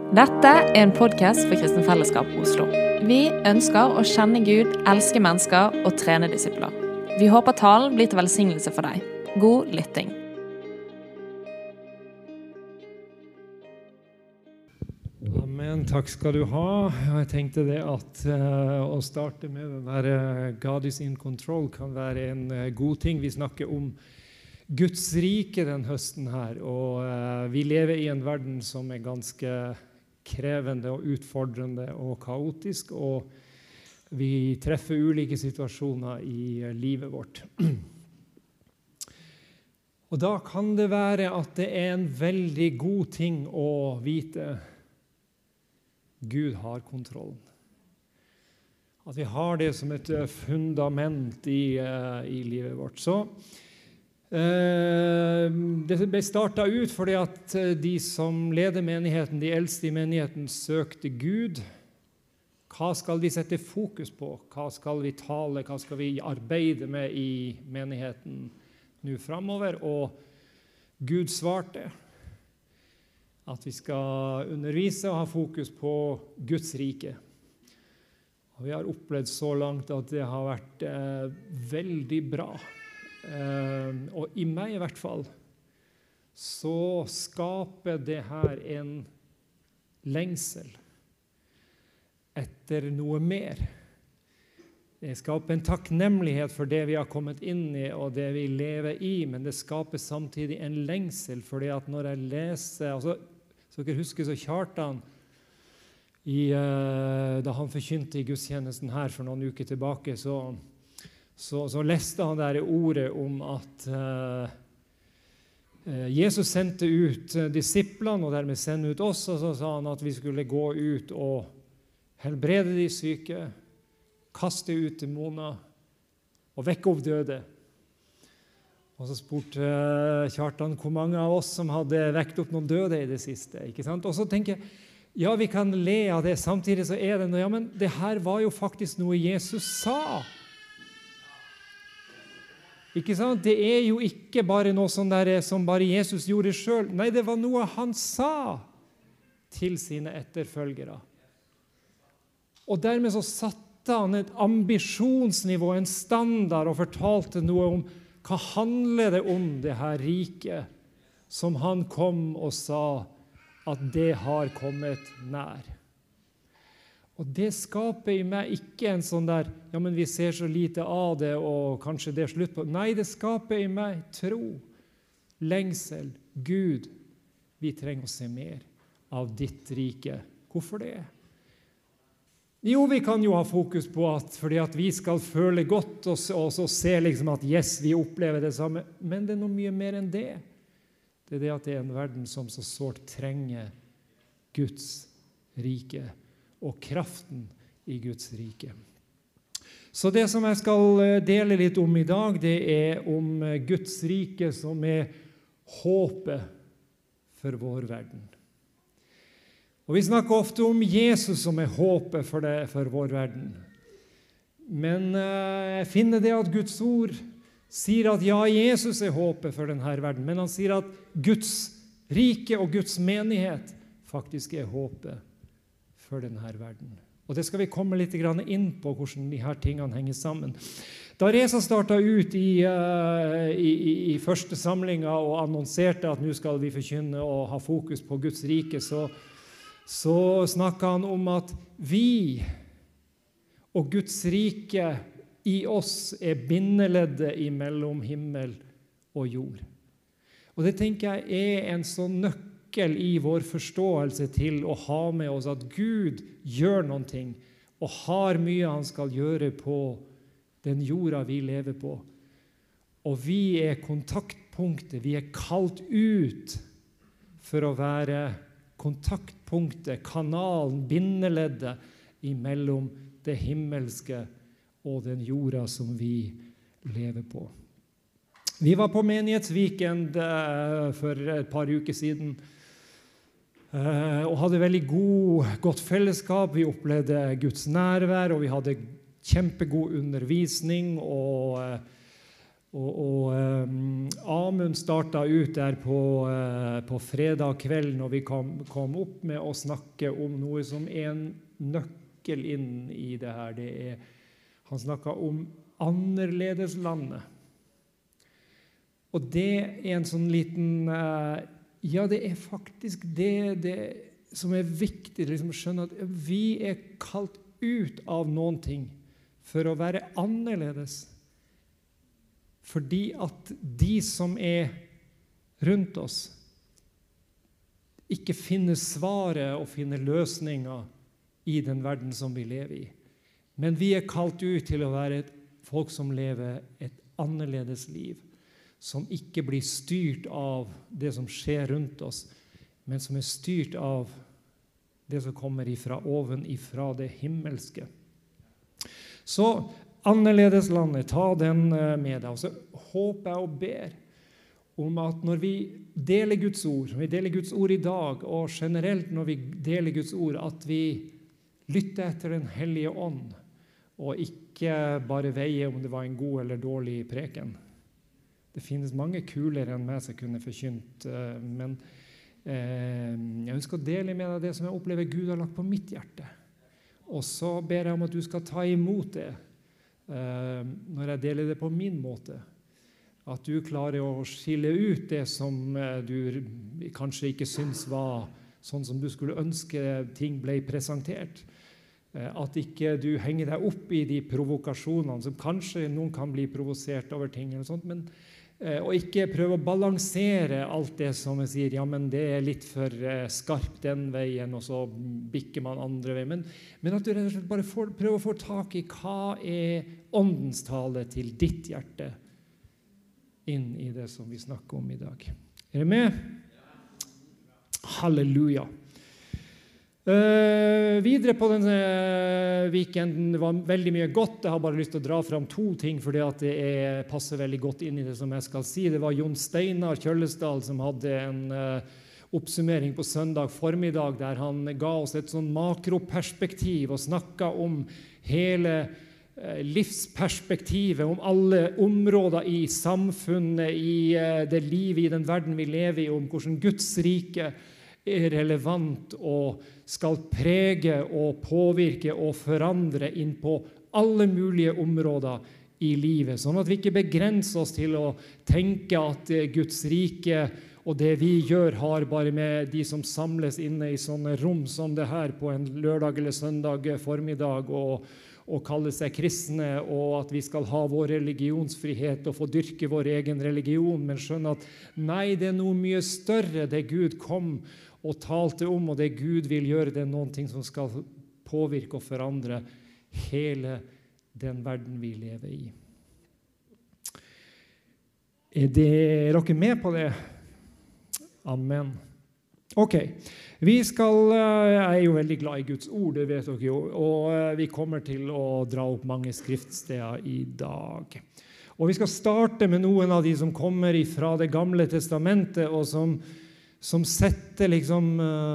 Dette en podcast for Kristen Fellesskap Oslo. Vi ønsker å kjenne Gud, elske mennesker og trene disipler. Vi håper talen blir til velsignelse for deg. God lytting. Amen, takk skal du ha. Jeg tenkte det at å starte med den der God is in control kan være en god ting. Vi snakker om Guds rike den høsten her, og vi lever i en verden som ganske krevende og utfordrende og kaotisk, og vi treffer ulike situasjoner i livet vårt. Og da kan det være at det en veldig god ting å vite Gud har kontrollen. At vi har det som et fundament i livet vårt. Så det ble startet ut fordi at de som leder menigheten, de eldste i menigheten, søkte Gud. Hva skal vi sette fokus på? Hva skal vi tale? Hva skal vi arbeide med i menigheten nå fremover? Og Gud svarte at vi skal undervise og ha fokus på Guds rike. Og vi har opplevd så langt at det har vært veldig bra. Og i meg i hvert fall så skaper det her en lengsel etter noe mer. Det skaper en takknemlighet for det vi har kommet inn i og det vi lever i, men det skaper samtidig en lengsel, fordi at når jeg leser, så dere husker så Kjartan da han forkynte i gudstjenesten her for noen uker tilbake, så leste han der ordet om at Jesus sendte ut disiplene og dermed sendte ut oss, og så sa han at vi skulle gå ut og helbrede de syke, kaste ut demoner og vekke opp døde. Og så spurte Kjartan hvor mange av oss som hadde vekt opp noen døde i det siste, ikke sant? Og så tenker jeg, ja, vi kan le av det, samtidig så det noe, ja, men det her var jo faktisk noe Jesus sa. Ikke sant? Det jo ikke bare noe sånn der som bare Jesus gjorde selv. Nei, det var noe han sa til sine etterfølgere. Og dermed så satte han et ambisjonsnivå, en standard, og fortalte noe om hva handler det om det her riket som han kom og sa at det har kommet nær. Og det skaper i meg ikke en sånn der, ja, men vi ser så lite av det, og kanskje det slutt på. Nei, det skaper i meg tro, lengsel, Gud. Vi trenger å se mer av ditt rike. Hvorfor det? Jo, vi kan jo ha fokus på at fordi at vi skal føle godt, og så se liksom at yes, vi opplever det samme. Men det noe mye mer enn det. Det det at det en verden som så sårt trenger Guds rike og kraften i Guds rike. Så det som jeg skal dele litt om i dag, det om Guds rike som håpet for vår verden. Og vi snakker ofte om Jesus som håpet for vår verden. Men jeg finner det at Guds ord sier at ja, Jesus håpet for denne verden, men han sier at Guds rike og Guds menighet faktisk håpet for denne verden. Og det skal vi komme litt inn på, hvordan de her tingene henger sammen. Da Reza startet ut i første samlingen og annonserte at nå skal vi forkynne og ha fokus på Guds rike, så snakket han om at vi og Guds rike i oss bindeleddet mellom himmel og jord. Og det tenker jeg en sånn nøkkel i vår forståelse til å ha med oss at Gud gjør noen ting og har mye han skal gjøre på den jorda vi lever på. Og vi kontaktpunktet, vi kalt ut for å være kontaktpunktet, kanalen, bindeleddet mellom det himmelske og den jorda som vi lever på. Vi var på menighetsweekend for et par uker siden, og hadde veldig godt fellesskap. Vi opplevde Guds nærvær, og vi hadde kjempegod undervisning, og Amund startet ut der på fredag kveld når vi kom opp med å snakke om noe som en nøkkel inn i det her. Han snakket om annerledeslandet. Og det en sånn liten det faktisk det som viktig liksom, å skjønne at vi kalt ut av noen ting for å være annerledes. Fordi at de som rundt oss ikke finner svaret og finner løsninger i den verden som vi lever i. Men vi kalt ut til å være et folk som lever et annerledes liv, som ikke blir styrt av det som skjer rundt oss, men som styrt av det som kommer ifra oven, ifra det himmelske. Så annerledeslandet, ta den med deg. Og så håper jeg og ber om at når vi deler Guds ord i dag, og generelt når vi deler Guds ord, at vi lytter etter den hellige ånd, og ikke bare veier om det var en god eller dårlig preken. Det finnes mange kulere enn meg som kunne forkynt, men jeg ønsker å dele med deg det som jeg opplever Gud har lagt på mitt hjerte. Og så ber jeg om at du skal ta imot det når jeg deler det på min måte. At du klarer å skille ut det som du kanskje ikke synes var sånn som du skulle ønske ting ble presentert. At ikke du henger deg opp i de provokasjonene som kanskje noen kan bli provosert over ting eller sånt, men og ikke prøve å balansere alt det som jeg sier, ja, men det litt for skarpt den veien, og så bikker man andre veien. Men at du rett og slett bare prøver å få tak i hva åndens tale til ditt hjerte inn i det som vi snakker om i dag. Er dere med? Halleluja. Videre på denne weekenden, det var veldig mye godt. Jeg har bare lyst til å dra fram 2 ting, fordi at det passer veldig godt inn i det som jeg skal si. Det var Jon Steinar Kjøllesdal som hadde en oppsummering på søndag formiddag, der han ga oss et sånn makroperspektiv og snakket om hele livsperspektivet, om alle områder i samfunnet, i det livet, i den verden vi lever i, om hvordan Guds rike relevant og skal prege og påvirke og forandre inn på alle mulige områder i livet, sånn at vi ikke begrenser oss til å tenke at Guds rike og det vi gjør har bare med de som samles inne i sånne rom som det her på en lørdag eller søndag formiddag og kalle seg kristne, og at vi skal ha vår religionsfrihet og få dyrke vår egen religion, men skjønne at nei, det noe mye større det Gud kom og talte om, og det Gud vil gjøre, det noen ting som skal påvirke og forandre hele den verden vi lever i. Er dere med på det? Amen. Ok, jeg jo veldig glad i Guds ord, det vet dere jo, og vi kommer til å dra opp mange skriftsteder i dag. Og vi skal starte med noen av de som kommer fra det gamle testamentet, og som setter liksom,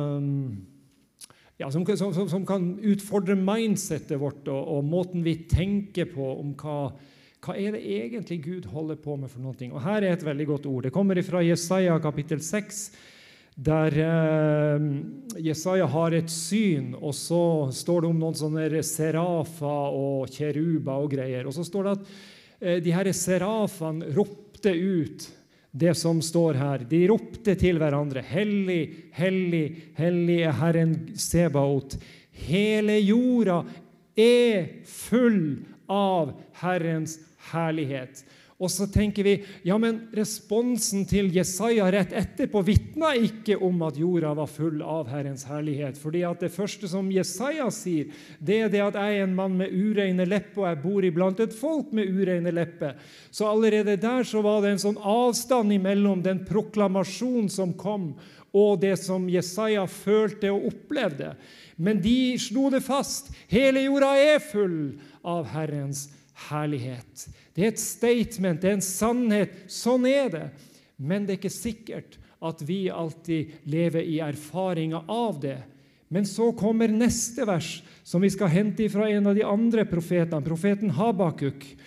som kan utfordre mindsetet vårt, og måten vi tenker på om hva det egentlig Gud holder på med for noe. Og her et veldig godt ord. Det kommer fra Jesaja kapittel 6, der Jesaja har et syn, og så står det om noen sånne serafer og keruber og greier. Og så står det at de her serafene ropte ut det som står her. De ropte til hverandre, hellig, hellig, hellig Herren Sebaot. Hele jorda full av Herrens herlighet. Og så tenker vi, ja, men responsen til Jesaja rett etterpå vittner ikke om at jorda var full av Herrens herlighet. Fordi at det første som Jesaja sier, det det at jeg en mann med ureine lepper, og jeg bor iblant et folk med ureine lepper. Så allerede der så var det en sånn avstand imellom den proklamasjon som kom, og det som Jesaja følte og opplevde. Men de slo det fast. Hele jorda full av Herrens herlighet. Det et statement, det en sannhet. Sånn det. Men det ikke sikkert at vi alltid lever i erfaringer av det. Men så kommer neste vers, som vi skal hente fra en av de andre profetene, profeten Habakuk,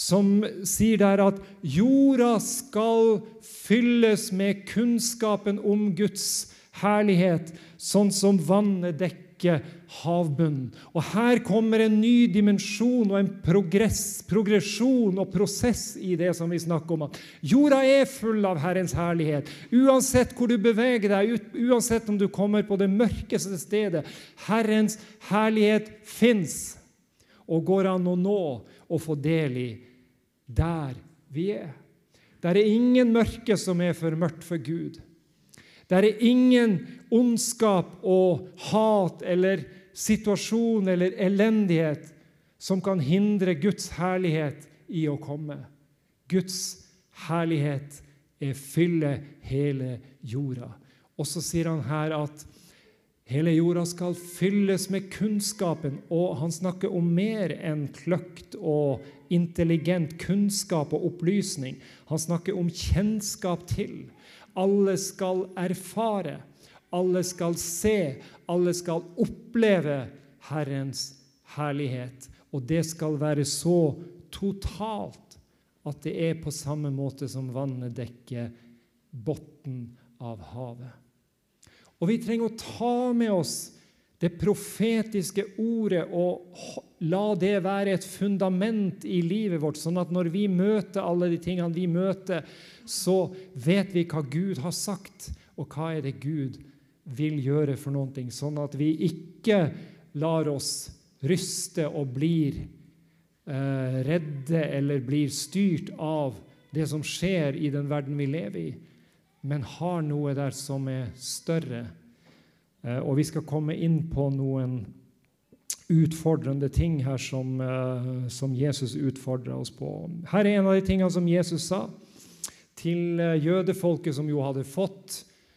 som sier der at jorda skal fylles med kunnskapen om Guds herlighet, sånn som vannet dekker havbunnen. Og her kommer en ny dimensjon og en progresjon og prosess i det som vi snakker om. At jorda er full av Herrens herlighet. Uansett hvor du beveger deg, uansett om du kommer på det mørkeste stedet, Herrens herlighet finnes og går an å nå og få del i der vi er. Der er ingen mørke som er for mørkt for Gud. Der er ingen ondskap og hat eller situasjon eller elendighet som kan hindre Guds herlighet i å komme. Guds herlighet fyller hele jorda. Og så sier han her at hele jorda skal fylles med kunnskapen, og han snakker om mer enn kløkt og intelligent kunnskap og opplysning. Han snakker om kjennskap til. Alle skal erfare, alle skal se, alle skal oppleve Herrens herlighet. Og det skal være så totalt at det er på samme måte som vannet dekker botten av havet. Og vi trenger å ta med oss det profetiske ordet og la det være et fundament i livet vårt, sånn at når vi møter alle de tingene vi møter, så vet vi hva Gud har sagt, og hva er det Gud vil gjøre for noe, sånn at vi ikke lar oss ryste og blir redde eller blir styrt av det som skjer i den verden vi lever i, men har noe der som er større. Og vi skal komme inn på noen utfordrende ting her som Jesus utfordrer oss på. Her er en av de tingene som Jesus sa til jødefolket som jo hadde fått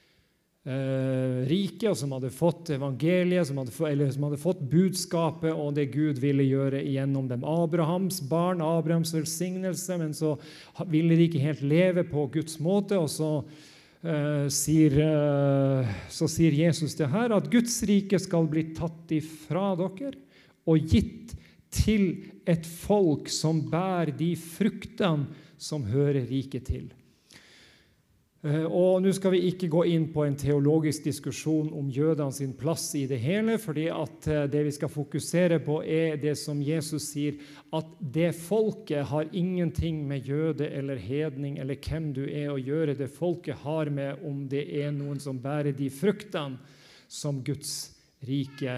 riket, og som hadde fått evangeliet, som hadde fått budskapet og det Gud ville gjøre gjennom dem. Abrahams barn, Abrahams velsignelse, men så ville de ikke helt leve på Guds måte, og så sier Jesus det her, at Guds rike skal bli tatt ifra dere og gitt til et folk som bærer de fruktene som hører riket til. Og nå skal vi ikke gå inn på en teologisk diskusjon om jødene sin plass i det hele, fordi at det vi skal fokusere på er det som Jesus sier, at det folket har ingenting med jøde eller hedning eller hvem du er å gjøre. Det folket har med om det er noen som bærer de fruktene som Guds rike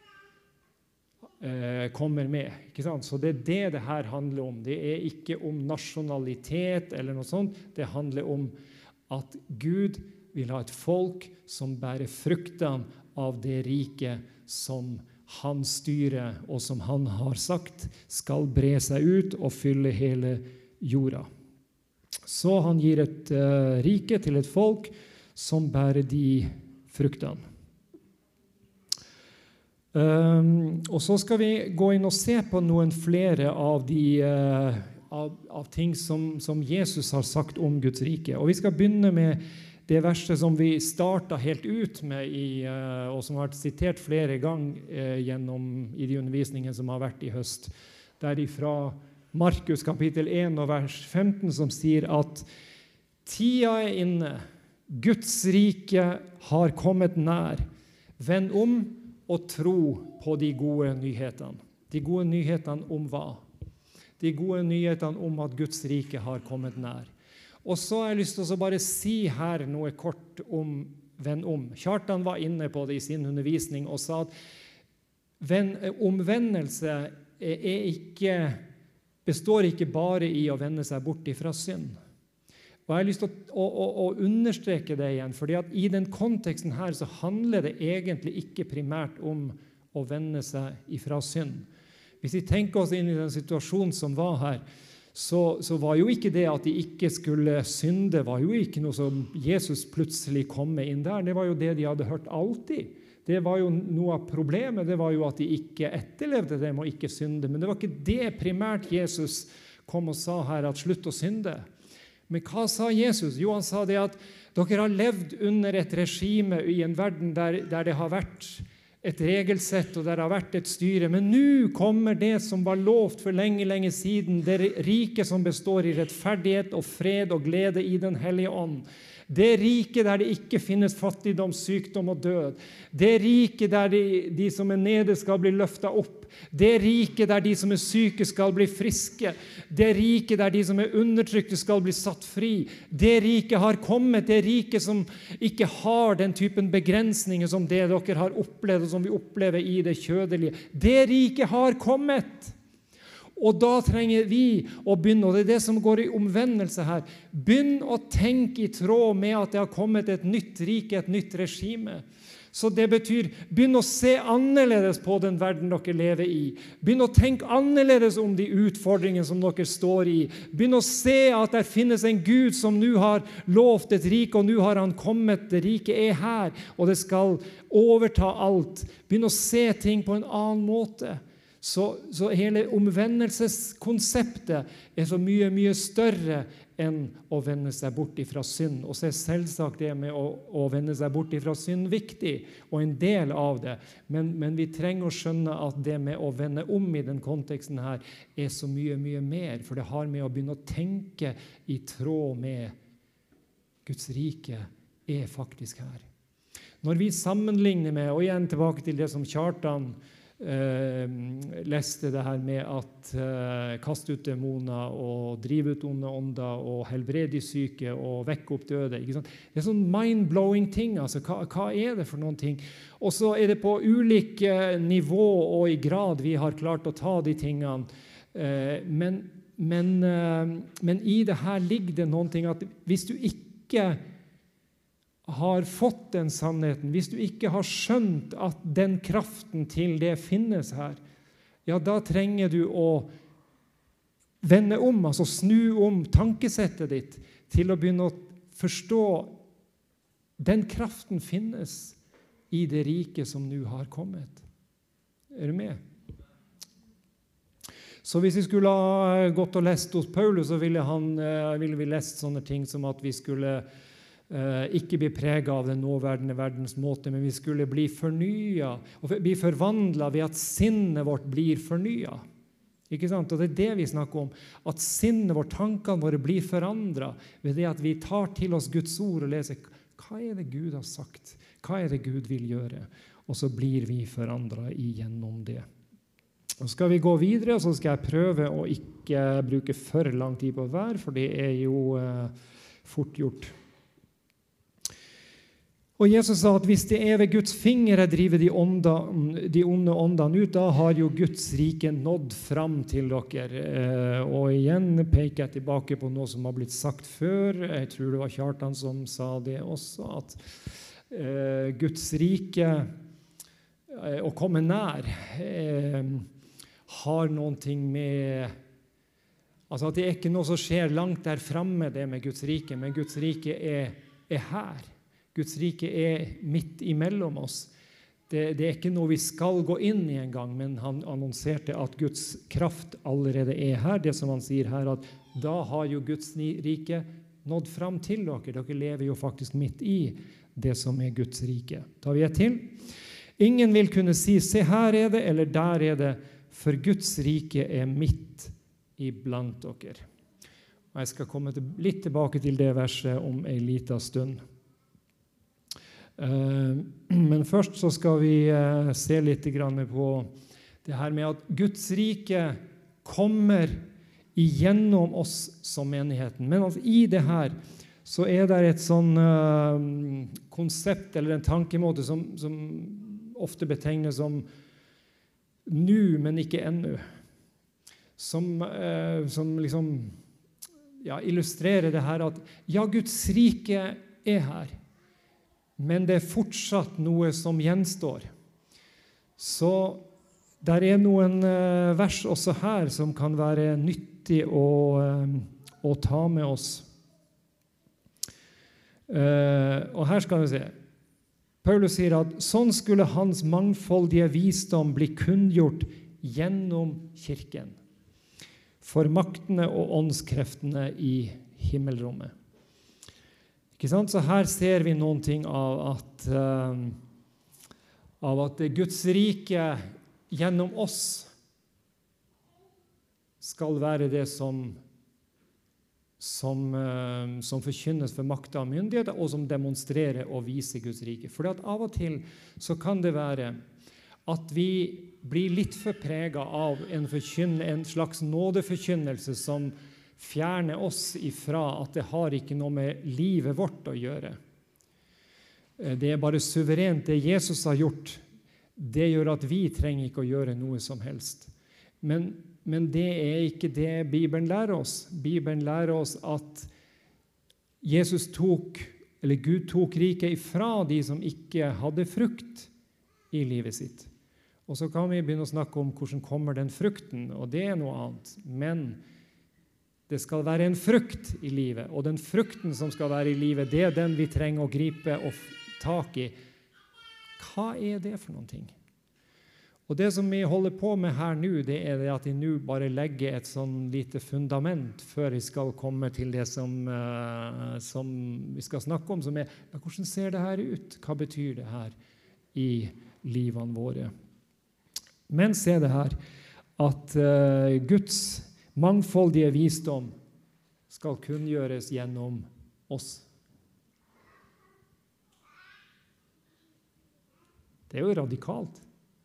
kommer med. Ikke sant? Så det er det her handler om. Det er ikke om nasjonalitet eller noe sånt. Det handler om at Gud vil ha et folk som bærer fruktene av det riket som han styrer, og som han har sagt skal bre seg ut og fylle hele jorda. Så han gir et rike til et folk som bærer de fruktene. Og så skal vi gå inn og se på noen flere av de av ting som Jesus har sagt om Guds rike. Og vi skal begynne med det verset som vi startet helt ut med, og som har vært sitert flere ganger i de undervisningene som har vært i høst. Derifra Markus kapittel 1 og vers 15, som sier at tida er inne, Guds rike har kommet nær. Vend om og tro på de gode nyhetene. De gode nyhetene om hva? De gode nyhetene om at Guds rike har kommet nær. Og så har jeg lyst til å bare si her noe kort om vend om. Kjartan var inne på det i sin undervisning og sa at omvendelse består ikke bare i å vende seg bort fra synd. Og jeg har lyst til å understreke det igjen, fordi at i den konteksten her så handler det egentlig ikke primært om å vende seg fra synd. Hvis vi tenker oss inn i den situasjonen som var her, så var jo ikke det at de ikke skulle synde, var jo ikke noe som Jesus plutselig kom med inn der. Det var jo det de hadde hørt alltid. Det var jo noe av problemet, det var jo at de ikke etterlevde det med å ikke synde. Men det var ikke det primært Jesus kom og sa her, at slutt å synde. Men hva sa Jesus? Jo, han sa det at dere har levd under et regime i en verden der det har vært et regelsett, og der har vært et styre. Men nå kommer det som var lovt for lenge, lenge siden, det riket som består i rettferdighet og fred og glede i den hellige ånd. Det riket der det ikke finnes fattigdom, sykdom og død. Det riket der de som er nede skal bli løftet opp. Det riket der de som er syke skal bli friske. Det riket der de som er undertrykte skal bli satt fri. Det riket har kommet, det riket som ikke har den typen begrensninger som det dere har opplevd, og som vi opplever i det kjødelige. Det riket har kommet. Og da trenger vi å begynne, og det er det som går i omvendelse her, begynn å tenke i tråd med at det har kommet et nytt rike, et nytt regime. Så det betyr, begynn å se annerledes på den verden dere lever i. Begynn å tenke annerledes om de utfordringene som dere står i. Begynn å se at det finnes en Gud som nå har lovt et rike, og nå har han kommet, det rike er her, og det skal overta alt. Begynn å se ting på en annen måte. Så hele omvendelseskonseptet er så mye, mye større enn å vende seg bort ifra synd. Og så er selvsagt det med å vende seg bort ifra synd viktig, og en del av det. Men vi trenger å skjønne at det med å vende om i den konteksten her er så mye, mye mer, for det har med å begynne å tenke i tråd med Guds rike er faktisk her. Når vi sammenligner med, og igjen tilbake til det som Kjartan leste det her med at kaste ut demoner og drive ut onde ånder og helbrede de syke og vekke opp døde, ikke sant? Det er sånn mind-blowing ting, altså hva er det for noen ting? Og så er det på ulike nivå og i grad vi har klart å ta de tingene, men i det her ligger det noen ting at hvis du ikke har fått den sannheten, hvis du ikke har skjønt at den kraften til det finnes her, ja, da trenger du å vende om, altså snu om tankesettet ditt til å begynne å forstå den kraften finnes i det rike som nå har kommet. Er du med? Så hvis vi skulle ha gått og lest hos Paulus, så ville vi lest sånne ting som at vi skulle ikke bli preget av den nåværende verdens måte, men vi skulle bli fornyet og bli forvandlet ved at sinnet vårt blir fornyet. Ikke sant? Og det er det vi snakker om, at sinnet vårt, tankene våre blir forandret ved det at vi tar til oss Guds ord og leser hva er det Gud har sagt, hva er det Gud vil gjøre, og så blir vi forandret igjennom det. Så skal vi gå videre, og så skal jeg prøve å ikke bruke for lang tid på hver, for det er jo fort gjort. Og Jesus sa at hvis det er ved Guds fingre driver de onde åndene ut, da har jo Guds rike nådd fram til dere. Og igjen peker jeg tilbake på noe som har blitt sagt før. Jeg tror det var Kjartan som sa det også, at Guds rike, å komme nær, har noen ting med, altså at det er ikke noe som skjer langt der fremme det med Guds rike, men Guds rike er her. Guds rike er midt imellom oss. Det er ikke noe vi skal gå inn i en gang, men han annonserte at Guds kraft allerede er her. Det som han sier her, at da har jo Guds rike nådd fram til dere. Dere lever jo faktisk midt i det som er Guds rike. Tar vi et til? Ingen vil kunne si, se her er det, eller der er det, for Guds rike er midt iblant dere. Og jeg skal komme litt tilbake til det verset om en liten stund. Men først så skal vi se litt på det her med at Guds rike kommer igjennom oss som menigheten. Men altså, i det her så er det et sånn konsept eller en tankemåte som ofte betegnes som nu, men ikke ennå. Som liksom illustrerer det her at ja, Guds rike er her. Men det er fortsatt noe som gjenstår. Så der er noen vers også her som kan være nyttig å ta med oss. Og her skal vi se. Paulus sier at sånn skulle hans mangfoldige visdom bli kunngjort gjennom kirken, for maktene og åndskreftene i himmelrommet. Ikke sant? Så her ser vi noen ting av av at Guds rike gjennom oss skal være det som forkynnes for makta og myndigheter, og som demonstrerer og viser Guds rike. For av og til så kan det være at vi blir litt for preget av en slags nådeforkynnelse som fjerner oss ifra at det har ikke noe med livet vårt å gjøre. Det er bare suverent. Det Jesus har gjort, det gjør at vi trenger ikke å gjøre noe som helst. Men det er ikke det Bibelen lærer oss. Bibelen lærer oss at Gud tok riket ifra de som ikke hadde frukt i livet sitt. Og så kan vi begynne å snakke om hvordan kommer den frukten, og det er noe annet. Men det skal være en frukt i livet, og den frukten som skal være i livet, det er den vi trenger å gripe og tak i. Hva er det for noen ting? Og det som vi holder på med her nå, det er det at vi nå bare legger et sånn lite fundament før vi skal komme til det som vi skal snakke om, som er, hvordan ser det her ut? Hva betyr det her i livene våre? Men se det her, at Guds mangfoldige visdom skal kunngjøres gjennom oss. Det er jo radikalt.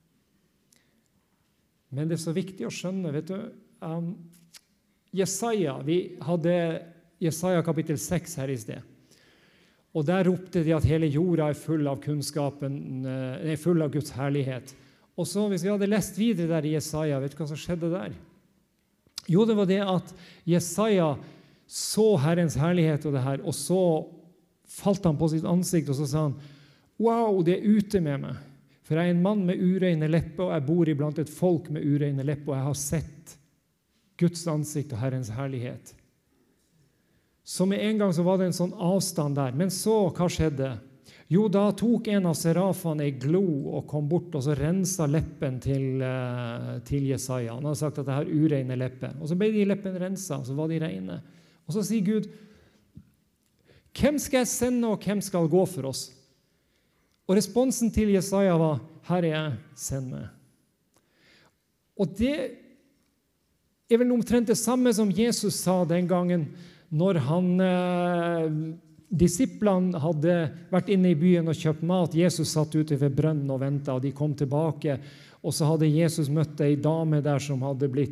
Men det er så viktig å skjønne, vet du, Jesaja, vi hadde Jesaja kapittel 6 her i sted, og der ropte de at hele jorda er full av kunnskapen, er full av Guds herlighet. Og så hvis vi hadde lest videre der i Jesaja, vet du hva som skjedde der? Jo, det var det at Jesaja så Herrens herlighet og det her, og så falt han på sitt ansikt, og så sa han, wow, det er ute med meg. For jeg er en mann med ureine lepper, og jeg bor iblant et folk med ureine lepper, og jeg har sett Guds ansikt og Herrens herlighet. Så med en gang så var det en sånn avstand der. Men så, hva skjedde? Jo, da tok en av serafene i glo og kom bort, og så rensa leppen til Jesaja. Han hadde sagt at det her ureine lepper. Og så ble de leppen rensa, så var de reine. Og så sier Gud, hvem skal jeg sende, og hvem skal gå for oss? Og responsen til Jesaja var, her er jeg, send meg. Og det er vel omtrent det samme som Jesus sa den gangen når disiplene hadde vært inne i byen og kjøpt mat. Jesus satt ute ved brønnen og ventet, og de kom tilbake. Og så hadde Jesus møtt en dame der som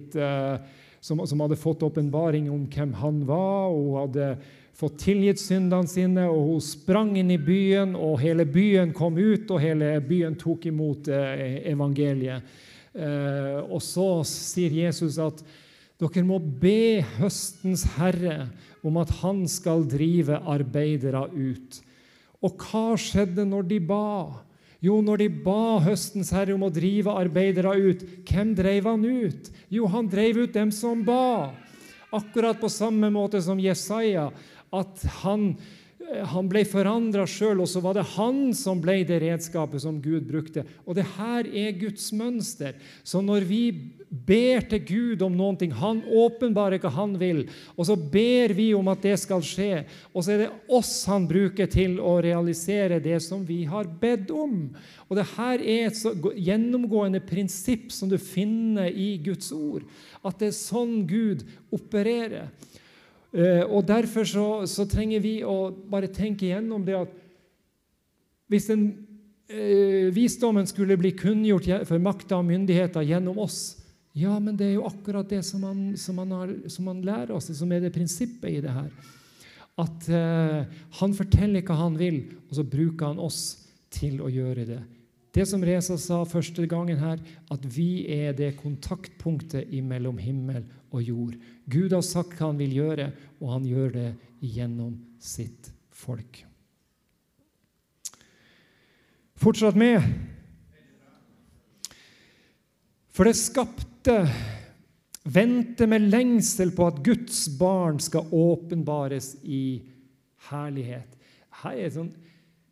hadde fått åpenbaring om hvem han var, og hun hadde fått tilgitt syndene sine, og hun sprang inn i byen, og hele byen kom ut, og hele byen tok imot evangeliet. Og så sier Jesus at dere må be høstens Herre om at han skal drive arbeidere ut. Og hva skjedde når de ba? Jo, når de ba høstens Herre om å drive arbeidere ut, hvem drev han ut? Jo, han drev ut dem som ba. Akkurat på samme måte som Jesaja, at han ble forandret selv, og så var det han som ble det redskapet som Gud brukte. Og det her er Guds mønster. Så når vi ber til Gud om noen ting, han åpenbarer hva han vil, og så ber vi om at det skal skje, og så er det oss han bruker til å realisere det som vi har bedt om. Og det her er et så gjennomgående prinsipp som du finner i Guds ord, at det er sånn Gud opererer. Og derfor så trenger vi å bare tenke igjennom det at hvis den visdommen skulle bli kunngjort for makta og myndigheter gjennom oss, ja, men det er jo akkurat det som man lærer oss, som er det prinsippet i det her. At han forteller hva han vil, og så bruker han oss til å gjøre det. Det som Reza sa første gangen her, at vi er det kontaktpunktet mellom himmel og jord. Gud har sagt hva han vil gjøre, og han gjør det gjennom sitt folk. Fortsatt med. For det skapte venter med lengsel på at Guds barn skal åpenbares i herlighet. Her er sånn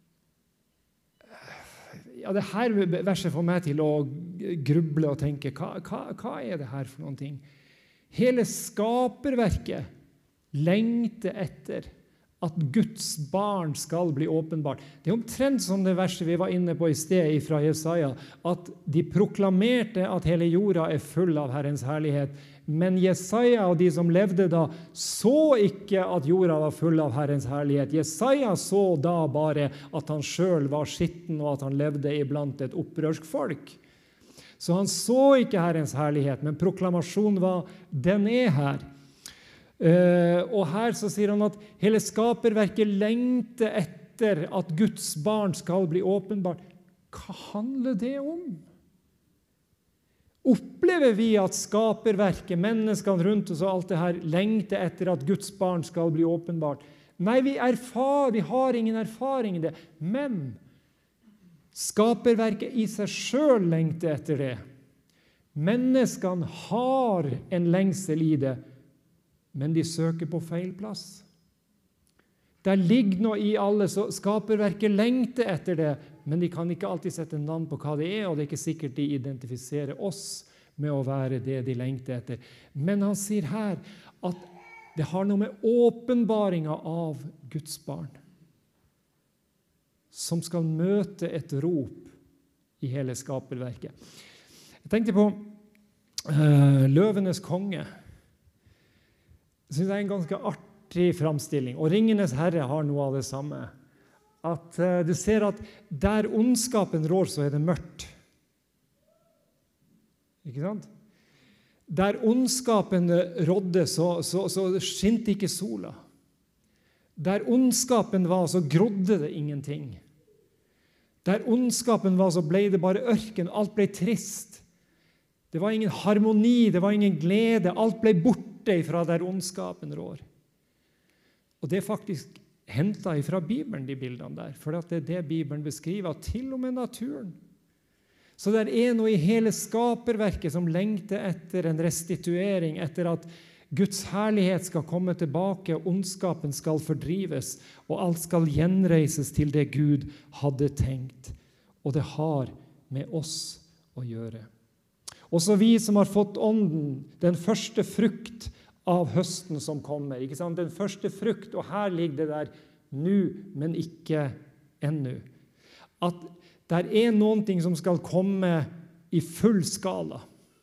det her verset får meg til å gruble og tenke, hva er det her for noen ting? Hele skaperverket lengter etter at Guds barn skal bli åpenbart. Det omtrent som det verset vi var inne på i sted fra Jesaja, at de proklamerte at hele jorda full av Herrens herlighet. Men Jesaja og de som levde da, så ikke at jorda var full av Herrens herlighet. Jesaja så da bare at han selv var skitten, og at han levde iblant et opprørsk folk. Så han så ikke Herrens herlighet, men proklamasjonen var, den her. Og her så sier han at hele skaperverket lengter etter at Guds barn skal bli åpenbart. Hva handler det om? Opplever vi at skaperverket, menneskene rundt oss og alt det her, lengter etter at Guds barn skal bli åpenbart? Nei, vi har ingen erfaring i det. Men skaperverket i seg selv lengter etter det. Menneskene har en lengsel i det, men de søker på feil plass. Der ligger noe i alle, så skaperverket lengter etter det, men de kan ikke alltid sette navn på hva det og det ikke sikkert de identifiserer oss med å være det de lengter etter. Men han sier her at det har noe med åpenbaringen av Guds barn, som skal møte et rop i hele skaperverket. Jeg tenkte på Løvenes konge. Jeg synes det en ganske artig framstilling, og Ringenes herre har noe av det samme. At du ser at der ondskapen rår, så det mørkt. Ikke sant? Der ondskapen rådde, så skinte ikke sola. Der ondskapen var, så grodde det ingenting. Der ondskapen var, så ble det bare ørken, alt ble trist. Det var ingen harmoni, det var ingen glede, alt ble borte fra der ondskapen rår. Og det faktisk hentet fra Bibelen, de bildene der, for det det Bibelen beskriver, til og med naturen. Så det noe i hele skaperverket som lengter etter en restituering, etter at Guds herlighet skal komme tilbake, ondskapen skal fordrives, og alt skal gjenreises til det Gud hadde tenkt. Og det har med oss å gjøre. Også vi som har fått ånden, den første frukt av høsten som kommer. Ikke sant? Den første frukt, og her ligger det der nå, men ikke ennå. At det noen ting som skal komme i full skala.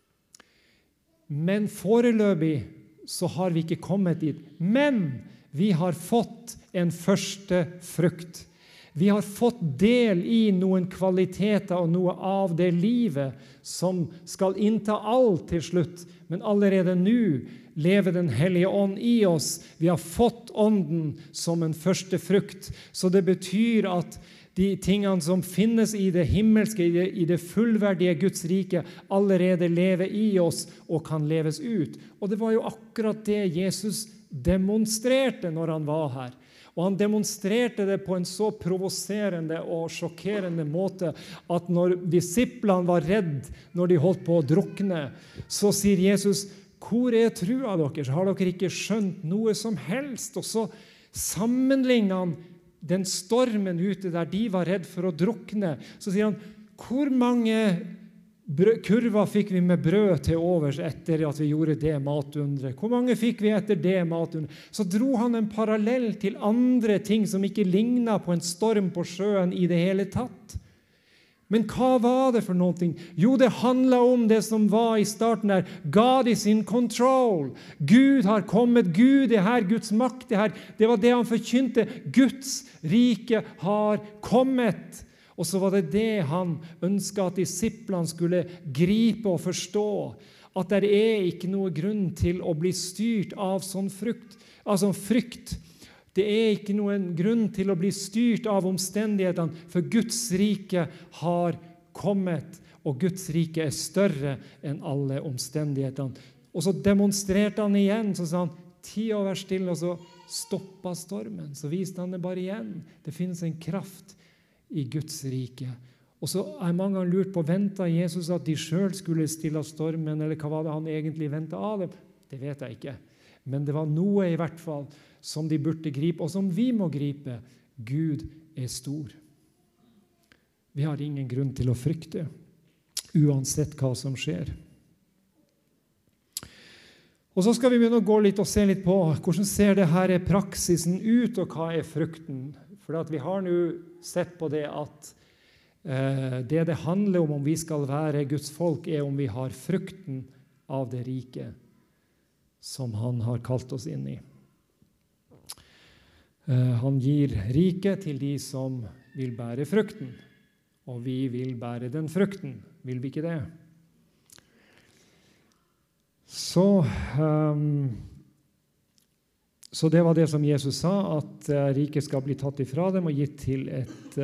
Men foreløpig så har vi ikke kommet dit. Men vi har fått en første frukt. Vi har fått del i noen kvaliteter og noe av det livet som skal innta alt til slutt. Men allerede nå lever den hellige ånd i oss. Vi har fått ånden som en første frukt. Så det betyr at de tingene som finnes i det himmelske, i det fullverdige Guds rike, allerede lever i oss og kan leves ut. Og det var jo akkurat det Jesus demonstrerte når han var her. Og han demonstrerte det på en så provoserende og sjokkerende måte at når disiplene var redd når de holdt på å drukne, så sier Jesus, hvor trua deres? Har dere ikke skjønt noe som helst? Og så sammenligner han den stormen ute der de var redd for å drukne. Så sier han, hvor mange kurver fikk vi med brød til overs etter at vi gjorde det matundret? Hvor mange fikk vi etter det matundret? Så dro han en parallell til andre ting som ikke lignet på en storm på sjøen i det hele tatt. Men hva var det for noe? Jo, det handlet om det som var i starten der. God is in control. Gud har kommet. Gud her. Guds makt her. Det var det han forkynte. Guds rike har kommet. Og så var det han ønsket at disiplene skulle gripe og forstå. At det ikke noe grunn til å bli styrt av sånn frykt. Det ikke noen grunn til å bli styrt av omstendighetene, for Guds rike har kommet, og Guds rike større enn alle omstendighetene. Og så demonstrerte han igjen, så sa han, tid å være stille, og så stoppet stormen. Så viste han det bare igjen. Det finnes en kraft i Guds rike. Og så mange ganger lurt på, ventet Jesus at de selv skulle stille stormen, eller hva var det han egentlig ventet av dem? Det vet jeg ikke. Men det var noe i hvert fall som de burde gripe, og som vi må gripe. Gud stor. Vi har ingen grunn til å frykte, uansett hva som skjer. Og så skal vi begynne å gå litt og se litt på hvordan ser det her praksisen ut, og hva frukten. For at vi har nå sett på det at det handler om vi skal være Guds folk, om vi har frukten av det rike som han har kalt oss inn i. Han gir riket til de som vil bære frukten, og vi vil bære den frukten. Vil vi ikke det? Så det var det som Jesus sa, at riket skal bli tatt ifra dem og gitt til et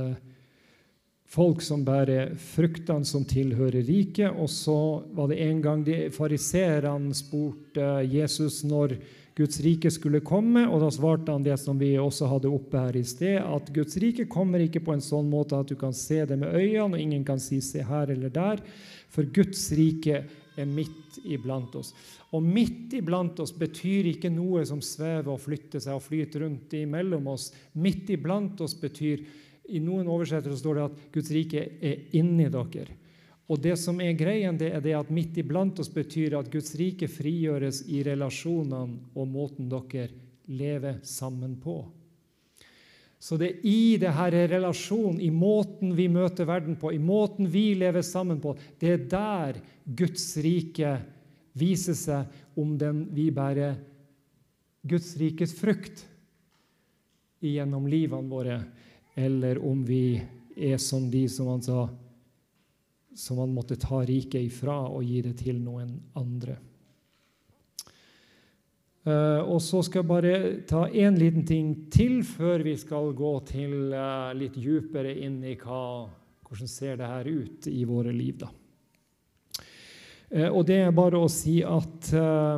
folk som bærer fruktene som tilhører riket. Og så var det en gang de fariseerne spurte Jesus når Guds rike skulle komme, og da svarte han det som vi også hadde oppe her i sted, at Guds rike kommer ikke på en sånn måte at du kan se det med øynene, og ingen kan si se her eller der, for Guds rike midt iblant oss. Og midt iblant oss betyr ikke noe som svever og flytter seg og flyter rundt imellom oss. Midt iblant oss betyr, i noen oversettelser står det at Guds rike inni dere. Og det som greien, det det at midt iblant oss betyr at Guds rike frigjøres i relasjonene og måten dere lever sammen på. Så det i det her relasjon, i måten vi møter verden på, i måten vi lever sammen på, det der Guds rike viser seg om vi bærer Guds rikes frukt gjennom livene våre, eller om vi som de som han sa, som han måtte ta riket ifra og gi det til noen andre. Og så skal jeg bare ta en liten ting til før vi skal gå til litt dypere inn i hvordan ser det her ut i våre liv da. Og det bare å si at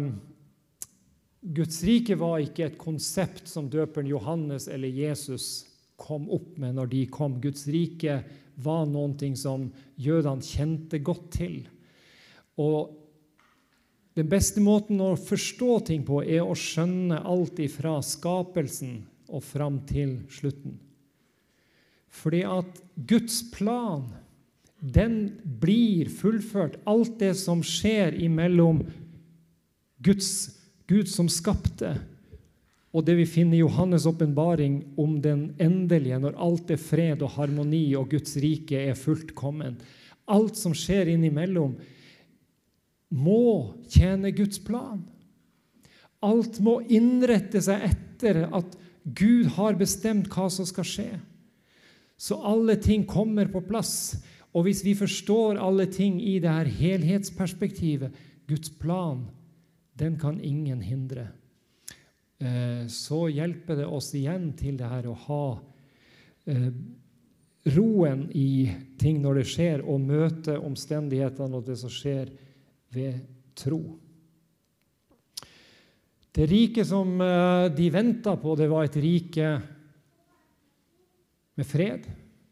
Guds rike var ikke et konsept som døperen Johannes eller Jesus kom opp med når de kom. Guds rike var noe som jødene kjente godt til. Og den beste måten å forstå ting på å skjønne alt ifra skapelsen og fram til slutten. Fordi at Guds plan, den blir fullført. Alt det som skjer imellom Gud som skapte, og det vi finner i Johannes åpenbaring om den endelige, når alt fred og harmoni og Guds rike fullt kommen. Alt som skjer innimellom må tjene Guds plan. Alt må innrette seg etter at Gud har bestemt hva som skal skje. Så alle ting kommer på plass. Og hvis vi forstår alle ting i det her helhetsperspektivet, Guds plan, den kan ingen hindre. Så hjelper det oss igjen til det her å ha roen i ting når det skjer, og møte omstendighetene og det som skjer ved tro. Det rike som de ventet på, det var et rike med fred.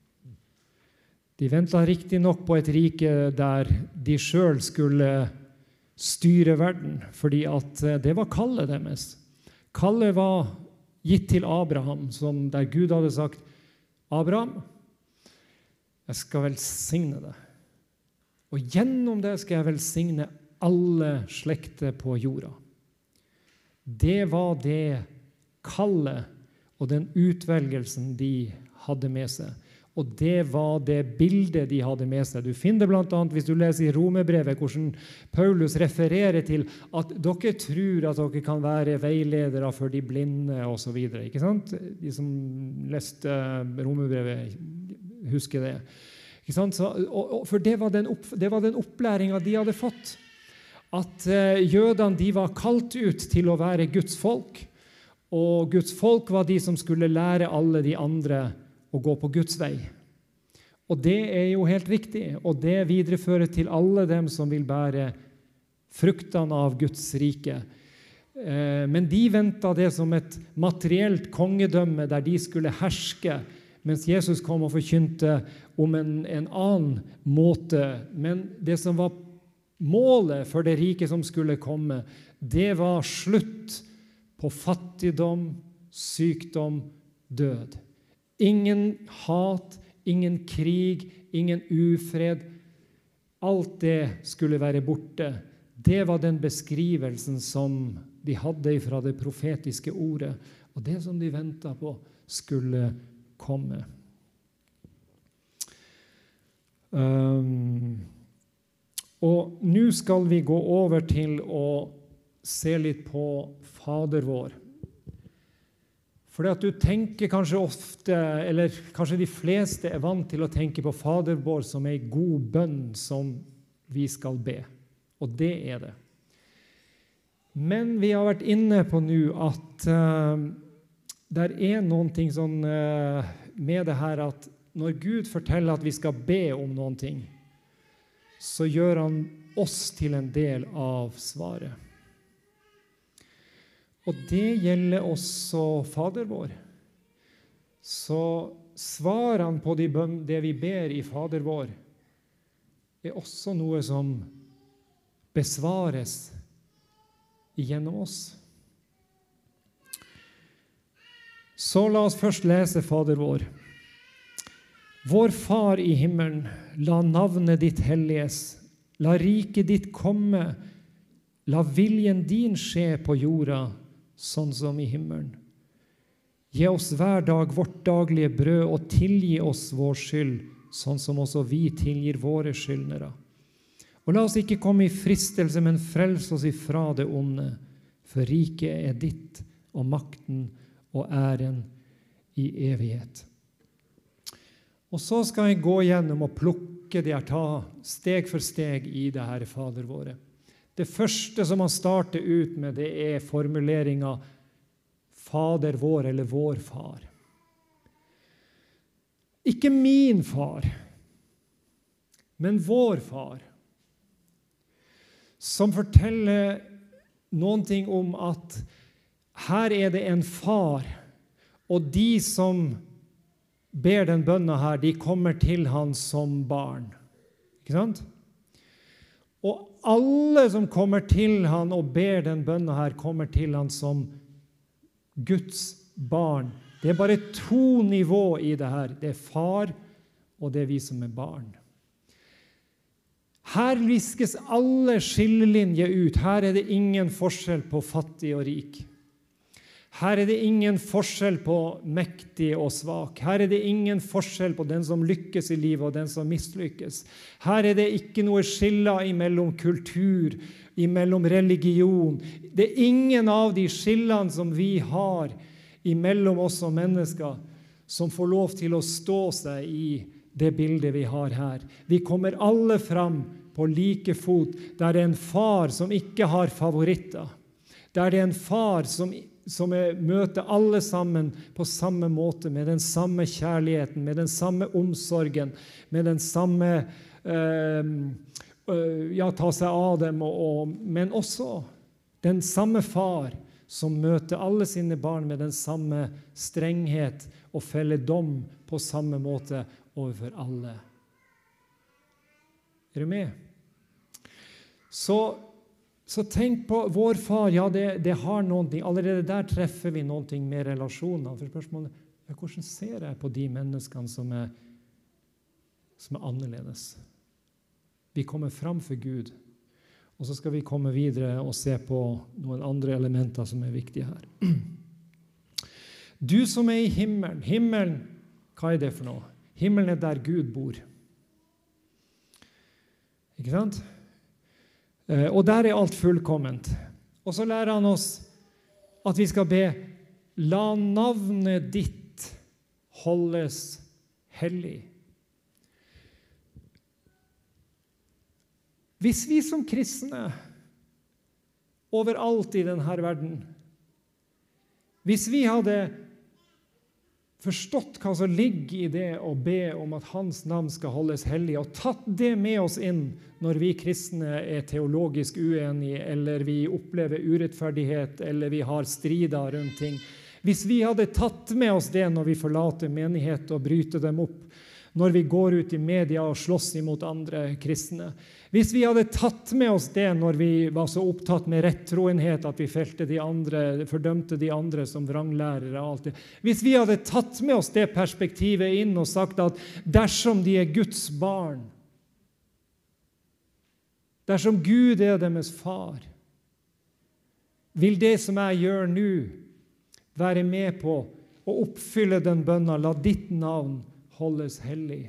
De ventet riktig nok på et rike der de selv skulle styre verden, fordi at det var kallet deres. Kallet var gitt til Abraham, der Gud hadde sagt, Abraham, jeg skal velsigne deg. Og gjennom det skal jeg velsigne alle slekter på jorda. Det var det kallet og den utvelgelsen de hadde med seg. Og det var det bildet de hadde med seg. Du finner det blant annet hvis du leser i Romerbrevet, hvordan Paulus refererer til at dere tror at dere kan være veiledere for de blinde og så videre. Ikke sant? De som leste Romerbrevet husker det. Ikke sant? For det var den opplæringen de hadde fått. At jødene de var kalt ut til å være Guds folk. Og Guds folk var de som skulle lære alle de andre å gå på Guds vei. Og det jo helt riktig, og det viderefører til alle dem som vil bære fruktene av Guds rike. Men de ventet det som et materielt kongedømme der de skulle herske, mens Jesus kom og forkynte om en annen måte. Men det som var målet for det rike som skulle komme, det var slutt på fattigdom, sykdom, død. Ingen hat, ingen krig, ingen ufred. Alt det skulle være borte. Det var den beskrivelsen som de hadde fra det profetiske ordet, og det som de ventet på skulle komme. Og nå skal vi gå over til å se litt på Fader vår. Fordi at du tenker kanskje ofte, eller kanskje de fleste er vant til å tenke på Fader vår som en god bønn som vi skal be. Og det er det. Men vi har vært inne på nå at det er noen ting sånn, med det her at når Gud forteller at vi skal be om noen ting, så gjør han oss til en del av svaret. Og det gjelder også Fader vår. Så svarene på det vi ber i Fader vår, er også noe som besvares gjennom oss. Så la oss først lese Fader vår. Vår Far i himmelen, la navnet ditt helliges, la riket ditt komme, la viljen din skje på jorda, sånn som i himmelen. Gi oss hver dag vårt daglige brød, og tilgi oss vår skyld, sånn som også vi tilgir våre skyldnere. Og la oss ikke komme i fristelse, men frels oss ifra det onde, for riket er ditt, og makten og æren i evighet. Og så skal jeg gå gjennom og plukke det ta steg for steg i det her Fader våre. Det første som man starter ut med, det er formuleringen Fader vår eller vår far. Ikke min far, men vår far, som forteller noen ting om at her er det en far, og de som ber den bønna her, de kommer til han som barn. Ikke sant? Og alle som kommer til han og ber den bønna her, kommer til han som Guds barn. Det er bare 2 nivå i det her. Det er far, og det er vi som er barn. Her viskes alle skillelinjer ut. Her er det ingen forskjell på fattig og rik. Her er det ingen forskjell på mektig og svak. Her er det ingen forskjell på den som lykkes i livet og den som mislykkes. Her er det ikke noe skiller imellom kultur, imellom religion. Det er ingen av de skillene som vi har imellom oss som mennesker som får lov til å stå seg i det bildet vi har her. Vi kommer alle fram på like fot, der det er en far som ikke har favoritter. Der det er en far som møter alle sammen på samme måte, med den samme kjærligheten, med den samme omsorgen, med den samme ta seg av dem, men også den samme far som møter alle sine barn med den samme strenghet og feller dom på samme måte overfor alle. Er du med? Så tenk på vår far, ja, det har noen ting. Allerede der treffer vi noen ting med relasjoner. For spørsmålet, ja, hvordan ser jeg på de menneskene som er annerledes? Vi kommer fram for Gud, og så skal vi komme videre og se på noen andre elementer som er viktige her. Du som er i himmelen. Himmelen, hva er det for noe? Himmelen er der Gud bor. Ikke sant? Og der er alt fullkomment. Og så lærer han oss at vi skal be, la navnet ditt holdes hellig. Hvis vi som kristne overalt i denne verden, hvis vi hadde forstått hva som ligger i det å be om at hans navn skal holdes hellig, og tatt det med oss inn når vi kristne er teologisk uenige, eller vi opplever urettferdighet, eller vi har strider rundt ting. Hvis vi hadde tatt med oss det når vi forlater menighet og bryter dem opp, når vi går ut i media og slåss imot andre kristne. Hvis vi hadde tatt med oss det når vi var så opptatt med rettroenhet at vi fordømte de andre som vranglærere og alt det. Hvis vi hadde tatt med oss det perspektivet inn og sagt at dersom de er Guds barn, Dersom Gud er deres far, vil det som jeg gjør nå, være med på å oppfylle den bønna, la ditt navn holdes hellig.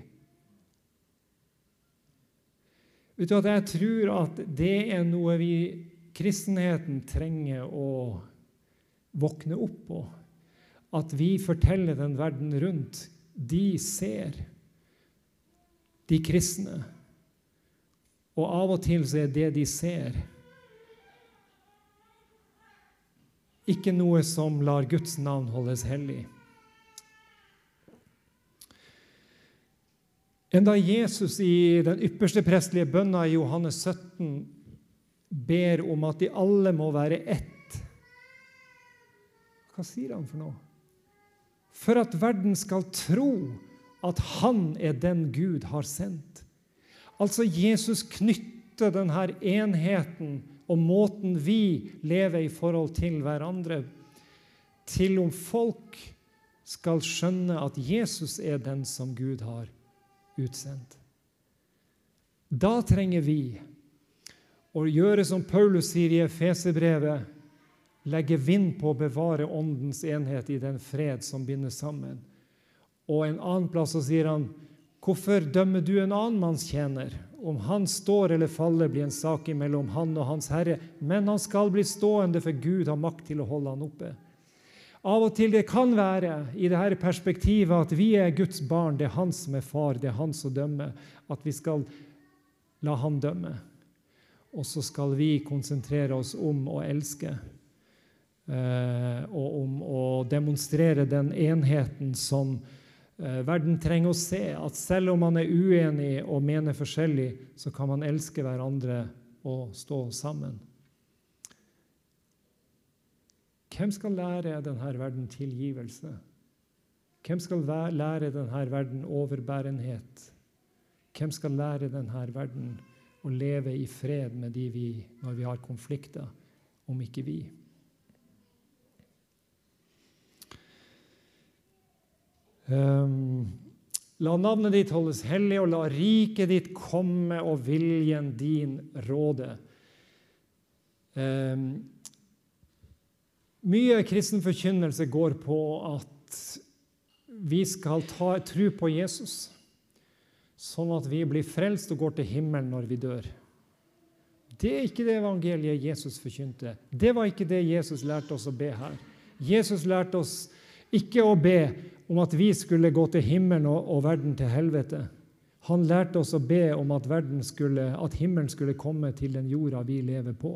Vet du at jeg tror at det er noe vi, kristenheten, trenger å våkne opp på. At vi forteller den verden rundt. De ser de kristne. Og av og til så er det de ser, ikke noe som lar Guds navn holdes hellig. Enda Jesus i den ypperste prestelige bønna i Johannes 17 ber om at de alle må være ett. Hva sier han for noe? For at verden skal tro at han er den Gud har sendt. Altså Jesus knytter denne enheten og måten vi lever i forhold til hverandre, til om folk skal skjønne at Jesus er den som Gud har utsendt. Da trenger vi å gjøre som Paulus sier i Efeserbrevet, legge vind på å bevare åndens enhet i den fred som binder sammen. Og en annen plass så sier han, hvorfor dømmer du en annen manns tjener? Om han står eller faller, blir en sak mellom han og hans Herre, men han skal bli stående, for Gud har makt til å holde han oppe. Av og til det kan være i dette perspektivet at vi er Guds barn, det er han som er far, det er han som dømmer, at vi skal la han dømme. Og så skal vi konsentrere oss om å elske, og om å demonstrere den enheten som verden trenger å se, at selv om man er uenig og mener forskjellig, så kan man elske hverandre og stå sammen. Hvem skal lære denne verden tilgivelse? Hvem skal lære denne verden overbærenhet? Hvem skal lære denne verden å leve i fred med de vi, når vi har konflikter, om ikke vi? La navnet ditt holdes hellig, og la riket ditt komme og viljen din råde. Mye kristen forkynnelse går på at vi skal tro på Jesus, sånn at vi blir frelst og går til himmelen når vi dør. Det er ikke det evangeliet Jesus forkynte. Det var ikke det Jesus lærte oss å be her. Jesus lærte oss ikke å be om at vi skulle gå til himmelen og verden til helvete. Han lærte oss å be om at himmelen skulle komme til den jorda vi lever på.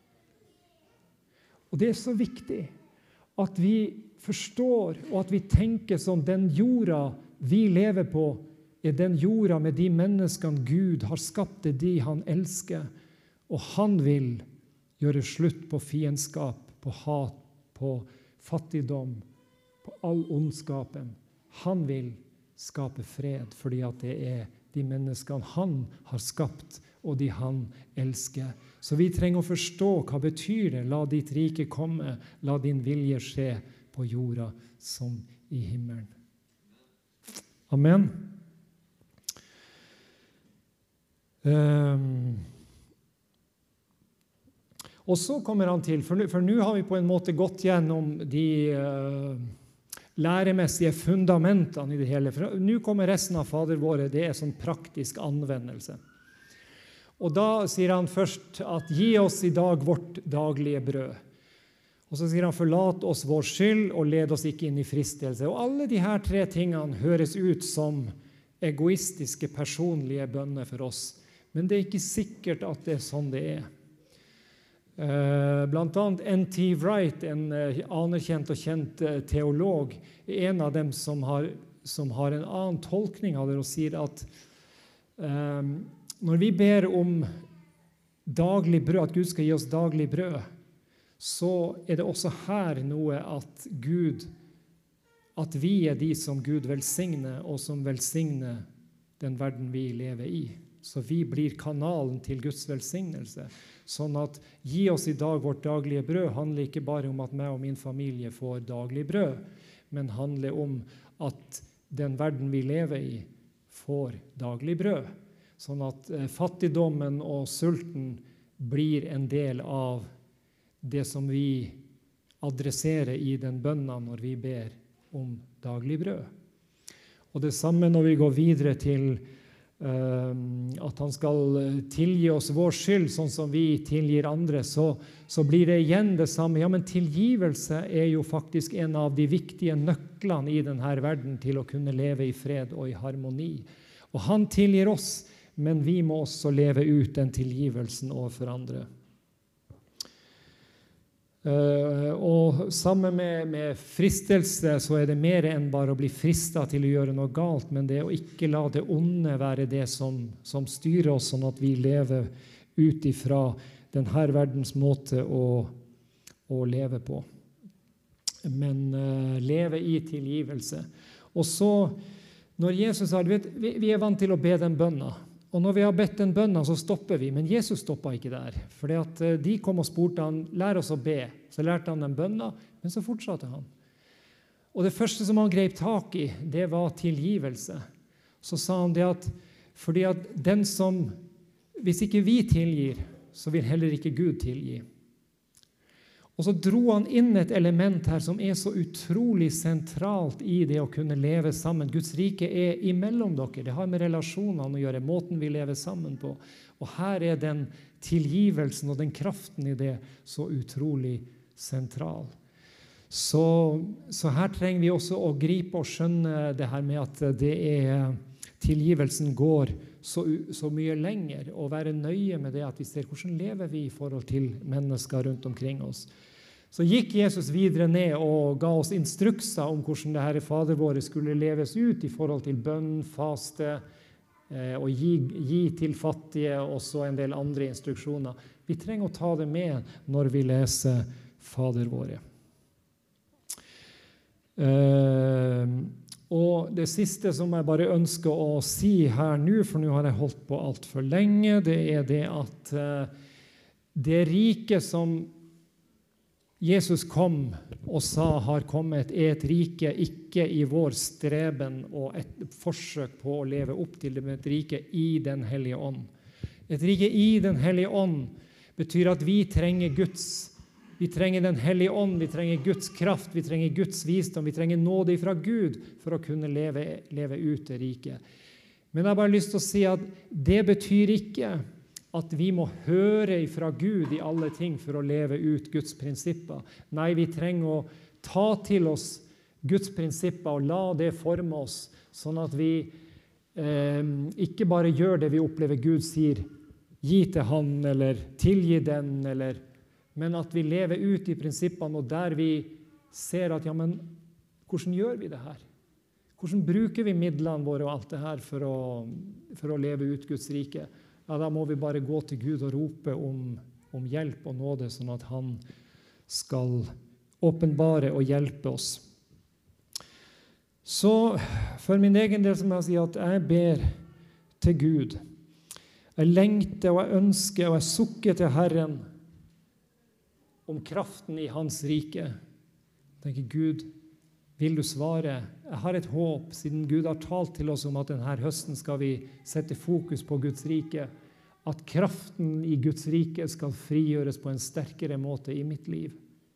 Og det er så viktig at vi forstår og at vi tenker som den jorda vi lever på, er den jorda med de menneskene Gud har skapt, det de han elsker. Og han vil gjøre slutt på fiendskap, på hat, på fattigdom, på all ondskapen. Han vil skape fred, fordi at det er de menneskene han har skapt, og de han elsker. Så vi trenger å forstå hva betyr det. La ditt rike komme, la din vilje skje på jorda som i himmelen. Amen. Og så kommer han til, for nå har vi på en måte gått gjennom de læremessige fundamentene i det hele. For nå kommer resten av Fader våre, det er sånn praktisk anvendelse. Og da sier han først at gi oss i dag vårt daglige brød. Og så sier han forlat oss vår skyld og led oss ikke inn i fristelse. Og alle de her tre tingene høres ut som egoistiske, personlige bønner for oss. Men det er ikke sikkert at det er sånn det er. Blant annet N.T. Wright, en anerkjent og kjent teolog, er en av dem som har en annen tolkning av det, og sier at når vi ber om daglig brød, at Gud skal gi oss daglig brød, så er det også her noe at vi er de som Gud velsigner, og som velsigner den verden vi lever i. Så vi blir kanalen til Guds velsignelse. Sånn at gi oss i dag vårt daglige brød handler ikke bare om at meg og min familie får daglig brød, men handler om at den verden vi lever i får daglig brød. sånn at fattigdommen og sulten blir en del av det som vi adresserer i den bønnen når vi ber om daglig brød. Og det samme når vi går videre til at han skal tilgi oss vår skyld, sånn som vi tilgir andre, så blir det igjen det samme. Ja, men tilgivelse er jo faktisk en av de viktige nøklene i denne verden til å kunne leve i fred og i harmoni. Og han tilgir oss, men vi må også leve ut den tilgivelsen overfor andre. Og sammen med fristelse så er det mer enn bare å bli fristet til å gjøre noe galt, men det å ikke la det onde være det som styrer oss, sånn at vi lever ut ifra denne verdens måte å leve på. Men leve i tilgivelse. Og så, når Jesus sa, vi er vant til å be den bønna, og når vi har bedt den bønna, så stopper vi. Men Jesus stoppet ikke der. For de kom og spurte han, lær oss å be. Så lærte han den bønna, men så fortsatte han. Og det første som han grep tak i, det var tilgivelse. Så sa han det fordi at hvis ikke vi tilgir, så vil heller ikke Gud tilgi. Og så dro han inn et element her som er så utrolig sentralt i det å kunne leve sammen. Guds rike er imellom dere. Det har med relasjonene å gjøre, måten vi lever sammen på. Og her er den tilgivelsen og den kraften i det så utrolig sentral. Så her trenger vi også å gripe og skjønne det her med at tilgivelsen går så mye lenger, og være nøye med det at vi ser hvordan lever vi i forhold til mennesker rundt omkring oss. Så gikk Jesus videre ned og ga oss instrukser om hvordan det her Fader våre skulle leves ut i forhold til bønn, faste og gi til fattige, og så en del andre instruksjoner. Vi trenger å ta det med når vi leser Fader våre. Og det siste som jeg bare ønsker å si her nå, for nå har jeg holdt på alt for lenge, det er det at det rike som Jesus kom og sa har kommet, er et rike ikke i vår streben og et forsøk på å leve opp til det, men et rike i den hellige ånd. Et rike i den hellige ånd betyr at vi trenger den hellige ånd, vi trenger Guds kraft, vi trenger Guds visdom, vi trenger nåde fra Gud for å kunne leve ut det rike. Men jeg har bare lyst til å si at det betyr ikke at vi må høre fra Gud i alle ting for å leve ut Guds prinsipper. Nei, vi trenger å ta til oss Guds prinsipper og la det forme oss, sånn at vi ikke bare gjør det vi opplever Gud sier, gi til han, eller tilgi den, men at vi lever ut i prinsippene, og der vi ser at, ja, men hvordan gjør vi det her? Hvordan bruker vi midlene våre og alt det her for å leve ut Guds rike? Ja, da må vi bare gå til Gud og rope om hjelp og nåde, sånn at han skal åpenbare og hjelpe oss. Så for min egen del så må jeg si at jeg ber til Gud. Jeg lengter og jeg ønsker og jeg sukker til Herren om kraften i hans rike. Jeg tenker, Gud, vil du svare? Jeg har et håp, siden Gud har talt til oss om at denne høsten skal vi sette fokus på Guds rike, at kraften i Guds rike skal frigjøres på en sterkere måte i mitt liv.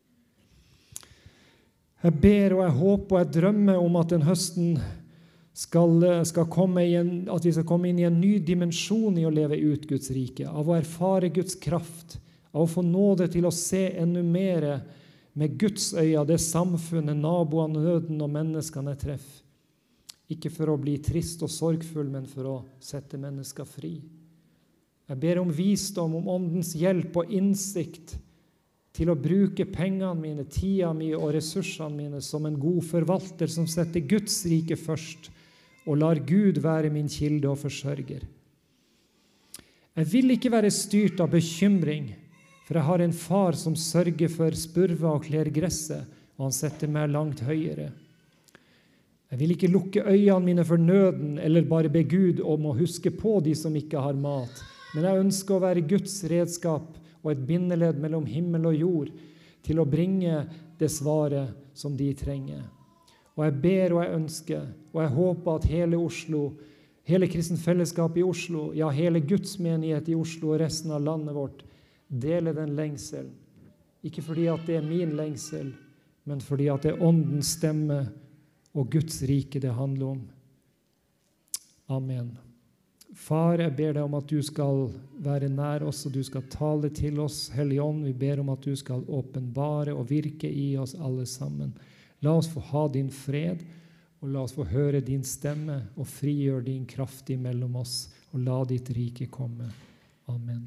Jeg ber og jeg håper og jeg drømmer om at den høsten skal komme at vi skal komme inn i en ny dimensjon i å leve ut Guds rike, av å erfare Guds kraft, av å få nåde til å se enda mer med Guds øyne, det samfunnet, naboene, nøden og menneskene jeg treffer. Ikke for å bli trist og sorgfull, men for å sette mennesker fri. Jeg ber om visdom, om åndens hjelp og innsikt til å bruke pengene mine, tida mi og ressursene mine som en god forvalter som setter Guds rike først og lar Gud være min kilde og forsørger. Jeg vil ikke være styrt av bekymring, for jeg har en far som sørger for spurver og kler gresset, og han setter meg langt høyere. Jeg vil ikke lukke øynene mine for nøden, eller bare be Gud om å huske på de som ikke har mat. Men jeg ønsker å være Guds redskap og et bindeledd mellom himmel og jord til å bringe det svaret som de trenger. Og jeg ber og jeg ønsker, og jeg håper at hele Oslo hele kristen fellesskap i Oslo, ja, hele Guds menighet i Oslo og resten av landet vårt, dele den lengselen. Ikke fordi at det min lengsel, men fordi at det åndens stemme og Guds rike det handler om. Amen. Far, jeg ber deg om at du skal være nær oss, og du skal tale til oss, Hellige Ånd. Vi ber om at du skal åpenbare og virke i oss alle sammen. La oss få ha din fred, og la oss få høre din stemme, og frigjør din kraft imellom oss, og la ditt rike komme. Amen.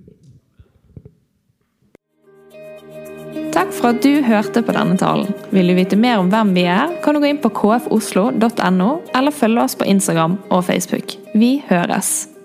Takk for at du hørte på denne talen. Vil du vite mer om hvem vi er, kan du gå inn på kfoslo.no, eller følge oss på Instagram og Facebook. Vi høres!